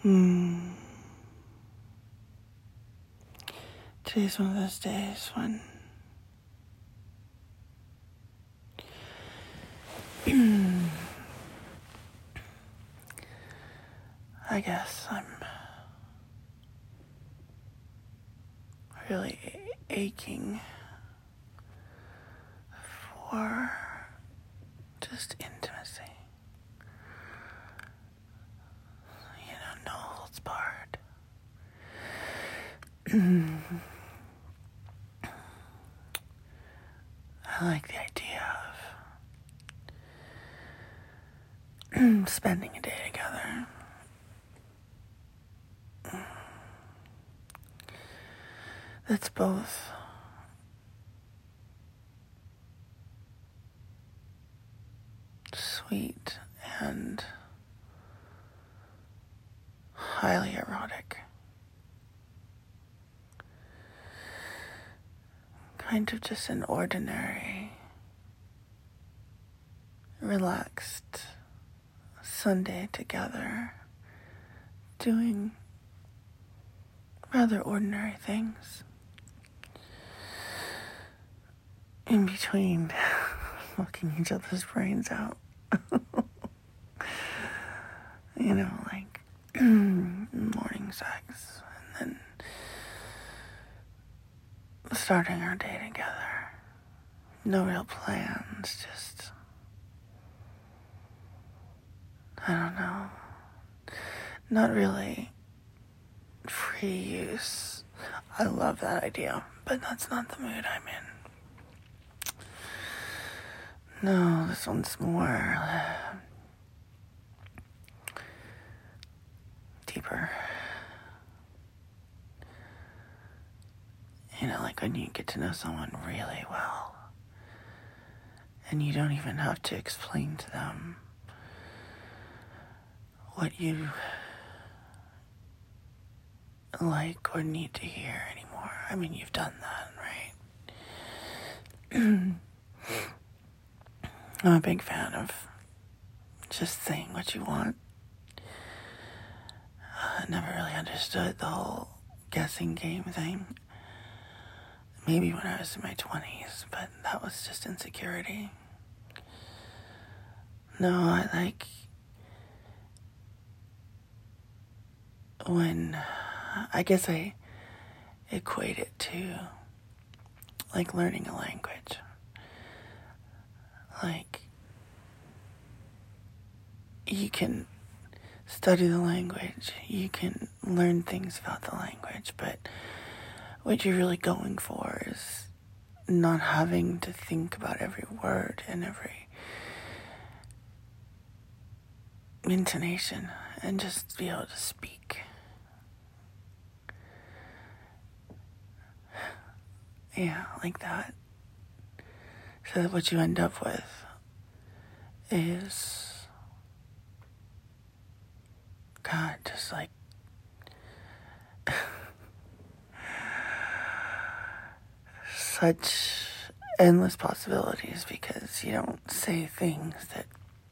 Hmm. Today's one of those days when I guess I'm really aching for just intimacy. No holds barred. I like the idea of spending a day together. That's both sweet and highly erotic. Kind of just an ordinary, relaxed Sunday together, doing rather ordinary things. In between fucking each other's brains out. Like morning sex, and then starting our day together. No real plans, just, I don't know, not really free use. I love that idea, but that's not the mood I'm in. No, this one's more deeper. Like when you get to know someone really well, and you don't even have to explain to them what you like or need to hear anymore. I mean, you've done that, right? I'm a big fan of just saying what you want. I never really understood the whole guessing game thing. Maybe when I was in my 20s, but that was just insecurity. No, I like when, I guess I equate it to like learning a language. Like, you can study the language, you can learn things about the language, but what you're really going for is not having to think about every word and every intonation, and just be able to speak. Yeah, like that. So that what you end up with is, God, just like such endless possibilities, because you don't say things that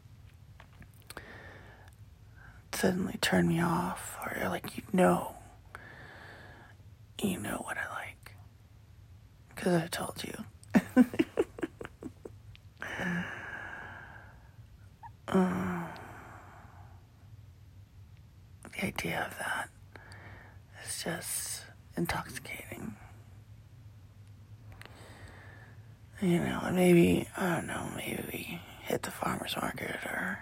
suddenly turn me off, or you're like, you know what I like, because I told you. The idea of that is just intoxicating. And maybe, I don't know, maybe we hit the farmer's market or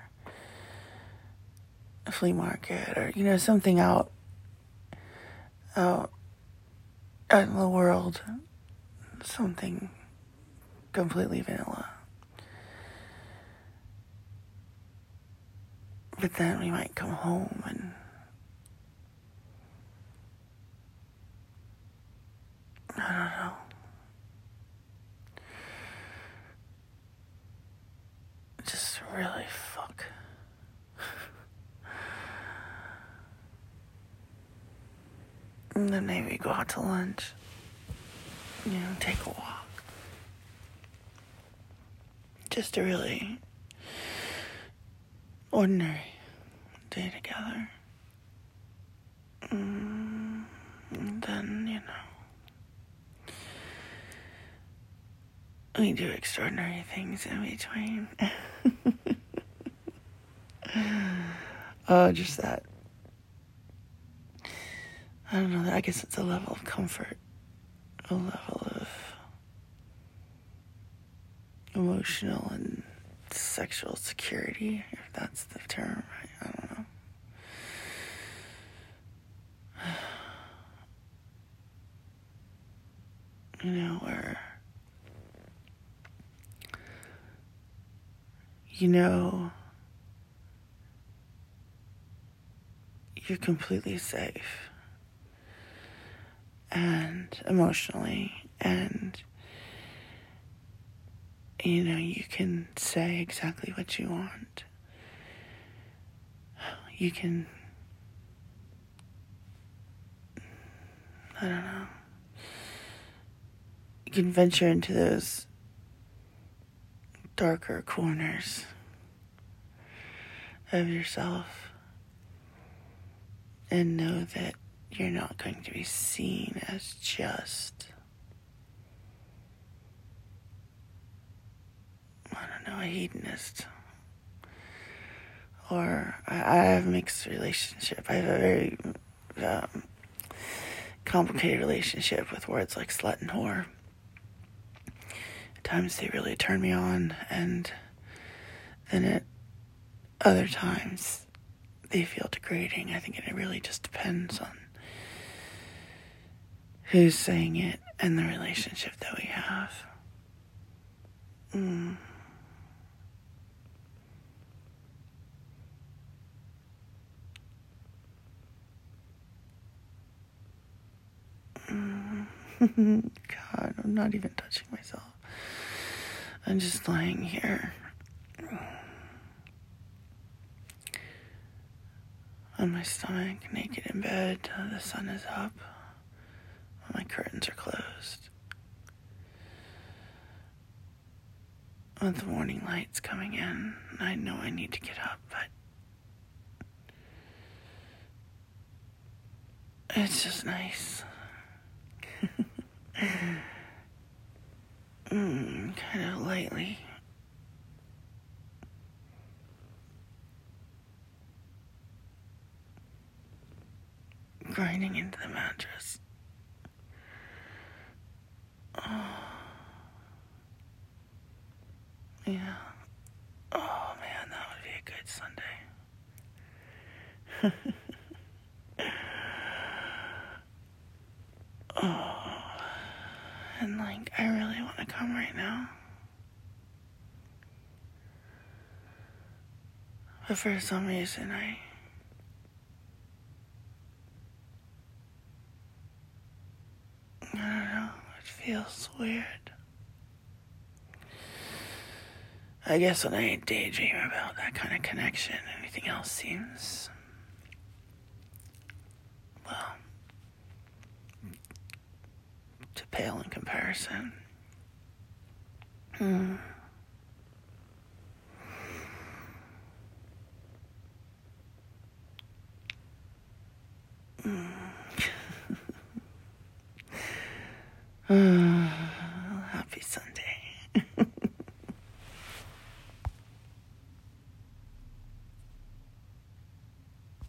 a flea market, or, something out in the world, something completely vanilla. But then we might come home and I don't know. Just really fuck. And then maybe go out to lunch. Take a walk. Just a really ordinary day together. we do extraordinary things in between. Oh, just that. I don't know, I guess it's a level of comfort, a level of emotional and sexual security, if that's the term. I don't know. You know, where you know you're completely safe, and emotionally, and you know you can say exactly what you want. You can, I don't know, you can venture into those darker corners of yourself and know that you're not going to be seen as just, I don't know, a hedonist. Or I have a mixed relationship. I have a very complicated relationship with words like slut and whore. At times they really turn me on, and then at other times they feel degrading. I think it really just depends on who's saying it and the relationship that we have. God, I'm not even touching myself. I'm just lying here on my stomach, naked in bed. The sun is up. My curtains are closed. With the morning light's coming in, I know I need to get up, but it's just nice. Kind of lightly. Grinding into the mattress. Oh. Yeah. Oh man, that would be a good Sunday. Oh. And like, I really want to come right now. But for some reason, I don't know, it feels weird. I guess when I daydream about that kind of connection, anything else seems, well, to pale in comparison.